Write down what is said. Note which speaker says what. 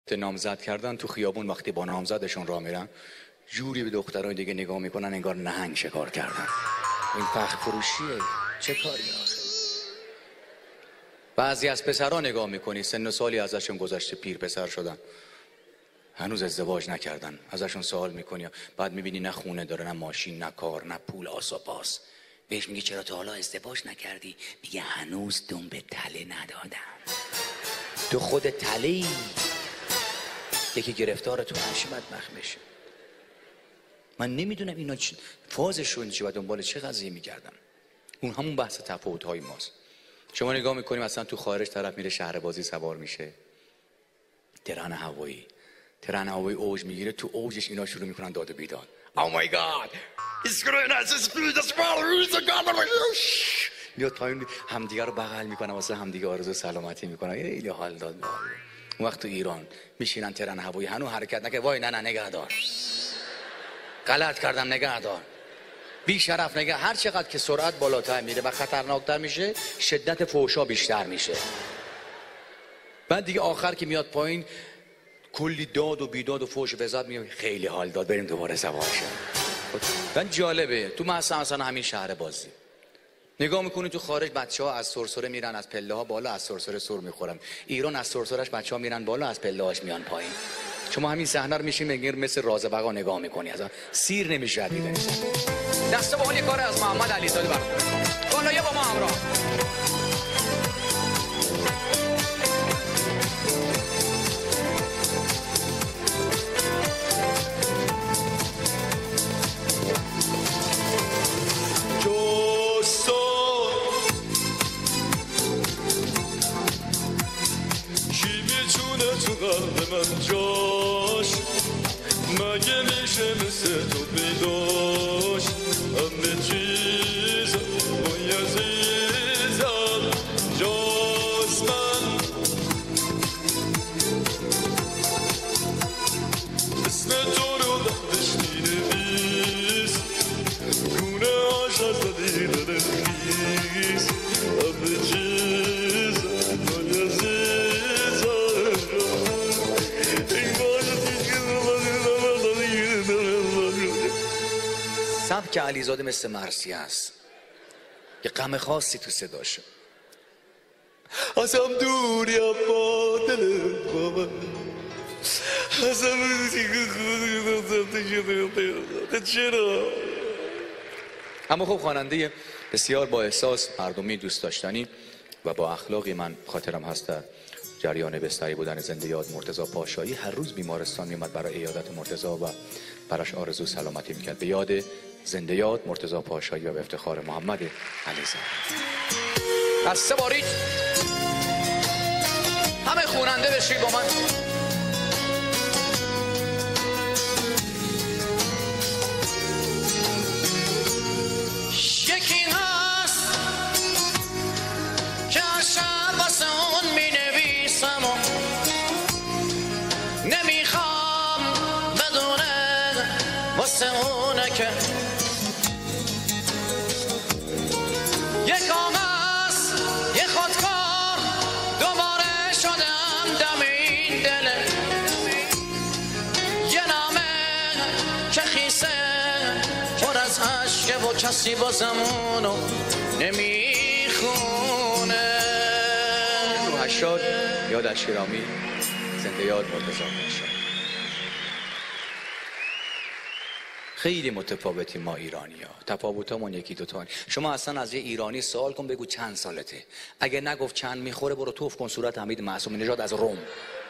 Speaker 1: نامزد کردن تو خیابون وقتی با نامزدشون راه میرن جوری به دخترای دیگه نگاه میکنن انگار نهنگ شکار کردن. این فخر فروشیه، چه کاری آخه؟ بعضی از پسرها نگاه میکنی سن و سالی ازشون گذشته، پیر پسر شدن، هنوز ازدواج نکردن، ازشون سوال میکنی، بعد میبینی نه خونه داره، نه ماشین، نه کار، نه پول، آس و پاس. بهش میگی چرا تا حالا ازدواج نکردی؟ میگه هنوز دم به تله ندادم. تو خود تله‌ای. یکی گرفتار تو نشی بدبخت بشه. من نمیدونم اینا فازشون چی و دنبال چه قضیه میگردن. اون همون بحث تفاوت‌های ماست. شما نگاه میکنیم مثلا تو خارج طرف میره شهر بازی سوار میشه، ترن هوایی اوج میگیره، تو اوجش اینا شروع میکنن داد و بیداد. Oh my God میاد پایین همدیگه رو بغل میکنن، واسه همدیگه آرزو سلامتی میکنن، خیلی حال داد. اون وقت تو ایران میشینن ترن هوایی هنوز حرکت نکنه، وای نه نگه دار، غلط کردم نگه دار، بی شرف نگه. هر چقدر که سرعت بالاتر میره و خطرناکتر میشه شدت فحشا بیشتر میشه. بعد دیگه آخر که میاد پایین کلی داد و بیداد و فحش و وزاد میگه خیلی حال داد، بریم دوباره سوار شیم. بعد جالبه تو مثلا همین شهر بازی نگاه میکنی تو خارج بچه‌ها از سرسره میرن از پله ها بالا، از سرسره سر میخورن. ایران از سرسرهش بچه‌ها میرن بالا، از پله هاش میان پایین. شما همین صحنه رو میشین میگیر مثل رازبقا نگاه میکنی، اصلا سیر نمیشه دیدن. دست به حال کار از محمد علیزاده برخورد. بالا با ما همراه.
Speaker 2: تو قلب من جاش مگه میشه مثل تو پیداش، همه چیز بای عزیزم جاست. من اسم تو رو دردش مینویس، گونه هاش از دیدن خیز، همه چیز بای عزیزم.
Speaker 1: سبک علیزاده مثل مرثیه است، یه غم خاصی تو صداشه.
Speaker 2: ازم دوری اما دلت با من، ازم چرا؟
Speaker 1: اما خب خواننده بسیار با احساس، مردمی دوست داشتنی و با اخلاقی من خاطرم هست در جریان بستری بودن زنده یاد مرتضی پاشایی هر روز بیمارستان میومد برای عیادت مرتضی و براش آرزو سلامتی میکرد. به یاد زنده یاد مرتضی پاشایی و به افتخار محمد علیزاده. از سه بارید همه خواننده بشید با من.
Speaker 3: یکی هست که عشق واسه اون می نویسم و نمیخوام بدونه واسه اونه که یک آمست یه خودکار دوباره شدم دم این دله، یه نامه که خیسه پر از عشقه و کسی بازمونو نمیخونه.
Speaker 1: 80 یاد از شیرامی زنده یاد مرتضی پاشایی. خیلی متفاوتیم ما ایرانی ها، تفاوتامون یکی دوتا. شما اصلا از یه ایرانی سوال کن بگو چند سالته، اگه نگفت چند میخوره برو توف کن صورت حمید معصومی نژاد از روم.